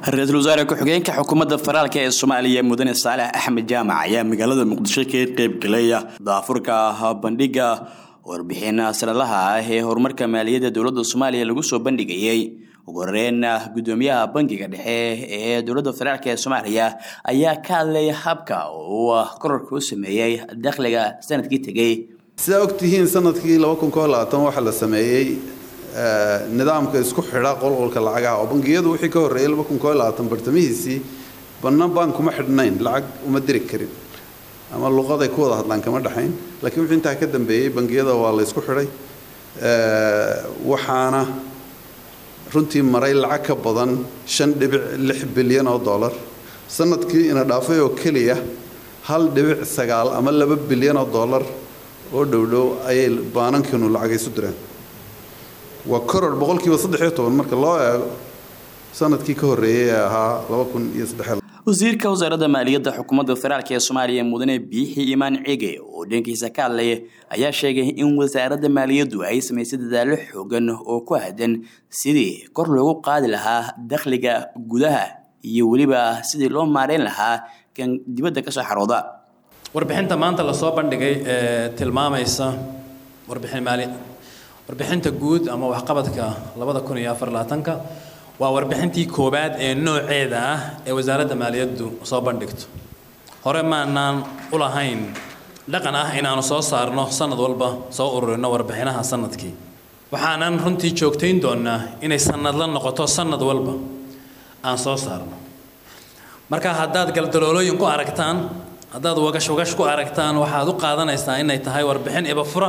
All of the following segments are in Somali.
Ra'iisul Wasaare ku-xigeenka xukuumadda federaalka ee Soomaaliya Mudane Saalax Axmed Jaamac ayaa magaalada Muqdisho ka qayb galaya daafurka bandhiga warbixinaha sanadlaha ah ee horumarka maaliyadda dawladda Soomaaliya lagu soo bandhigayay. ugu horeyn gudoomiyaha bangiga dhexe ee dawladda federaalka ee Soomaaliya ayaa ka hadlay habka uu kororka u sameeyay dakhliga sanadkii tagay. sida ogtihiin sanadkii 2020 waxa la sameeyay nidaamka isku xidha qolqolka lacagaha oo bangiyadu wixii ka horeeyay 2020 bartamihiisii bannaan kuma xidhnayn lacag uma diri karin ama luqaday ku wada hadlaan kama dhaxayn laakiin wixii inta ka dambeeyay bangiyada waa la isku xidhay waxaana runtii maray lacag ka badan 5.6 bilyan oo dollar sanadkii ina dhaafay oo kaliya 1.9 ama 2 bilyan oo dollar oo dhowdhow ay baanankanu lacag isu direen وكرر بقولك وصدق حياته المركز الله سنة كي كهرية ها لو كن يصدق وزير كوزارة مالية حكومة الفدرالية الصومالية مدن بيحي إيمان عيجي ودينك سكال لي أيا شيء إن وزارة مالية دعي سميسد ذلك حقن وكوهدن سيدي كرلو قاد لها دخلك جودها يولي بقى سيدي لون مارين لها كان دبده كسر حروضة وربحين تمان تلصوبان دقي تلمام إيسا وربحين مالي warbixinta guud ama waxqabadka 2024 waa warbixintii koobaad ee nooceeda ah ee wasaaradda maaliyaddu soo bandhigto hore maanaan u lahayn dhaqan ah inaanu soo saarno sanad walba soo ururino warbixinaha sanadkii waxaanan runtii joogtayn doonaa inay sanad la noqoto sanad walba aan soo saarno marka haddaad galdaloolooyin ku aragtaan haddaad wagash ku aragtaan waxaad u qaadanaysaa inay tahay warbixin iba fura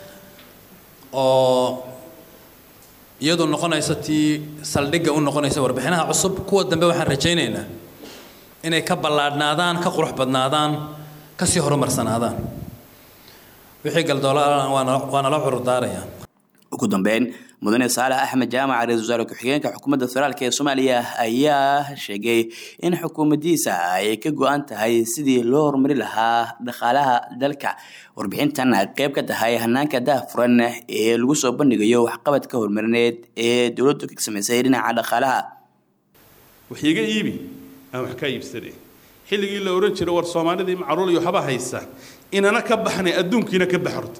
oo iyadoo noqonaysa tii saldhigga u noqonaysa warbixinaha cusub kuwa dambe waxaan rajaynaynaa inay ka ballaadhnaadaan ka qurux badnaadaan ka sii horumarsanaadaan wixii galdoolaan waana la curdaarayaan ugu dambeyn mudane Saalax Axmed Jaamac ra'iisul wasaare ku-xigeenka xukuumadda federaalka ee Soomaaliya ayaa sheegay in xukuumaddiisa ay ka go'an tahay sidii loo horumari lahaa dhaqaalaha dalka warbixintan qayb ka tahay hanaanka daahfuran ee lagu soo bandhigayo waxqabadka horumarineed ee dawladdu ka sameysay dhinaca dhaqaalaha waxiga iibi aan wax ka iibsaday xilligii la oran jiray war Soomaalida macruul iyo haba haysa inana ka baxnay adduunkiina ka baxarto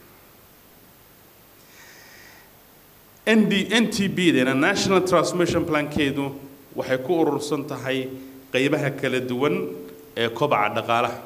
NTB dena National Transmission Plan keedu waxay ku urursan tahay qaybaha kala duwan ee kobaca dhaqaalaha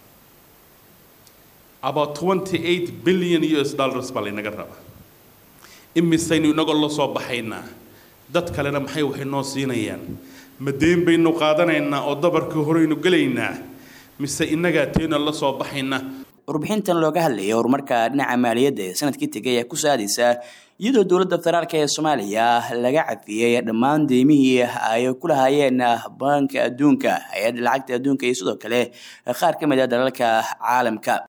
about 28 billion US dollars bal inaga raba imisaynu inaga la soo baxaynaa dad kalena maxay waxay noo siinayaan madeen baynu qaadanaynaa oo dabarka horeynu galeynaa mise inaga teena la soo baxaynaa warbixintan looga hadlayay horumarka dhinaca maaliyadda ee sanadkii tagay ku saadaysa iyadoo dawladda federaalka ee Soomaaliya laga cafiyay dhammaan deemihii ay ku lahaayeen banka adduunka hay'adda lacagta adduunka iyo sidoo kale qaar ka mid ah dalalka caalamka